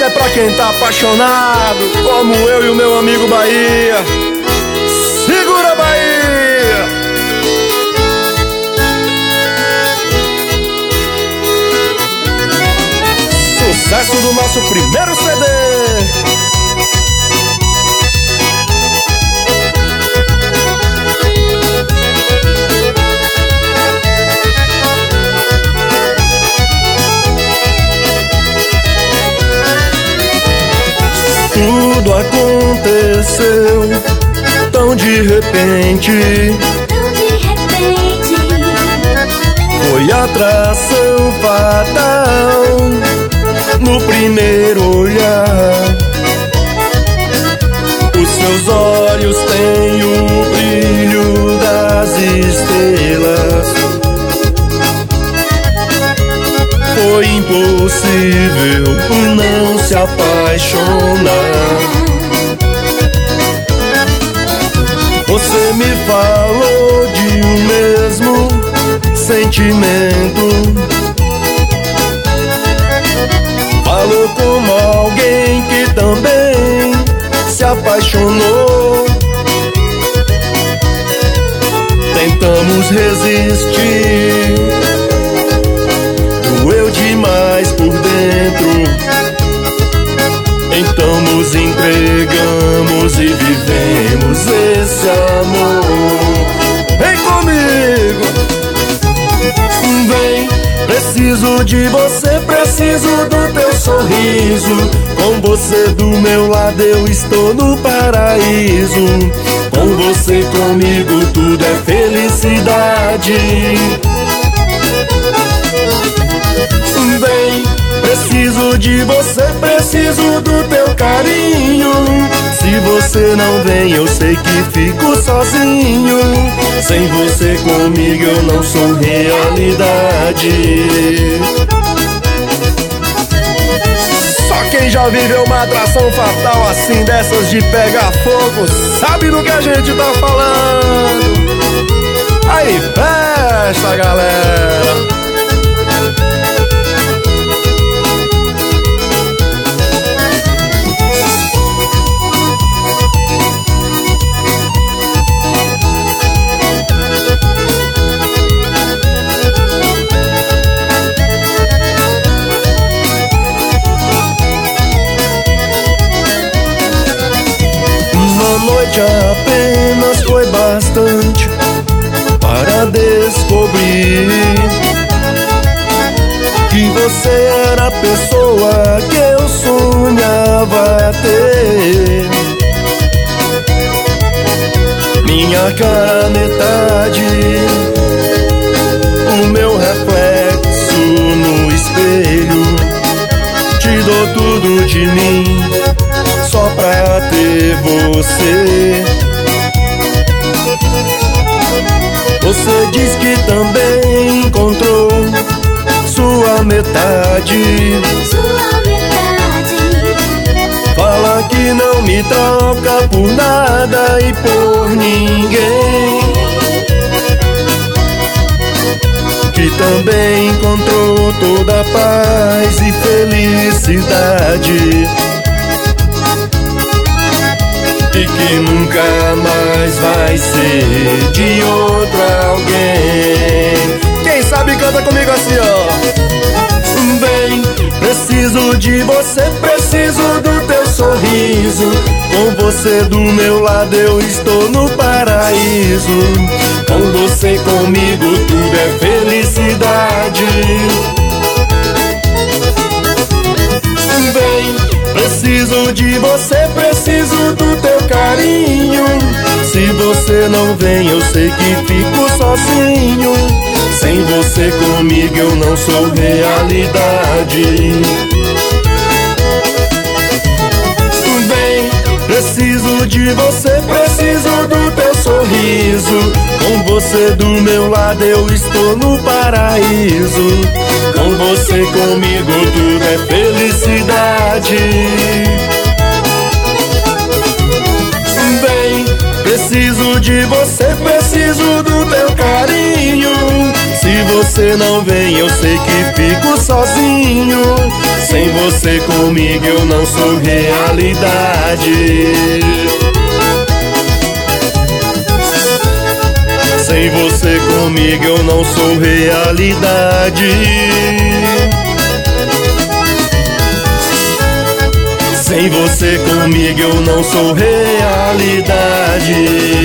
Essa é pra quem tá apaixonado, como eu e o meu amigo Bahia. Segura, Bahia! Sucesso do nosso primeiro CD. Tudo aconteceu tão de repente. Foi atração fatal no primeiro olhar. Os seus olhos têm o brilho das estrelas. Foi impossível não se apaixonar. Você me falou de um mesmo sentimento. Falou como alguém que também se apaixonou. Tentamos resistir, doeu demais por dentro. Então nos entregamos e vivemos esse amor. Vem comigo, vem. Preciso de você, preciso do teu sorriso. Com você do meu lado eu estou no paraíso. Com você comigo tudo é felicidade. Vem, preciso de você, preciso do teu carinho. Se você não vem eu sei que fico sozinho. Sem você comigo eu não sou realidade. Só quem já viveu uma atração fatal assim, dessas de pegar fogo, sabe do que a gente tá falando. Aí presta, galera. Apenas foi bastante para descobrir que você era a pessoa que eu sonhava ter. Minha cara metade, o meu reflexo no espelho. Te dou tudo de mim só pra ter você. Você diz que também encontrou sua metade. Fala que não me troca por nada e por ninguém. Que também encontrou toda a paz e felicidade. E que nunca mais vai ser de outro alguém. Quem sabe canta comigo assim, ó. Bem, preciso de você, preciso do teu sorriso. Com você do meu lado eu estou no paraíso. Com você comigo tudo é felicidade. Bem, preciso de você, preciso do teu carinho. Se você não vem eu sei que fico sozinho. Sem você comigo eu não sou realidade. Vem, preciso de você, preciso do teu sorriso. Com você do meu lado eu estou no paraíso. Com você comigo tudo é felicidade. Bem, preciso de você, preciso do teu carinho. Se você não vem eu sei que fico sozinho. Sem Sem você comigo eu não sou realidade. Sem você comigo eu não sou realidade. Sem você comigo eu não sou realidade.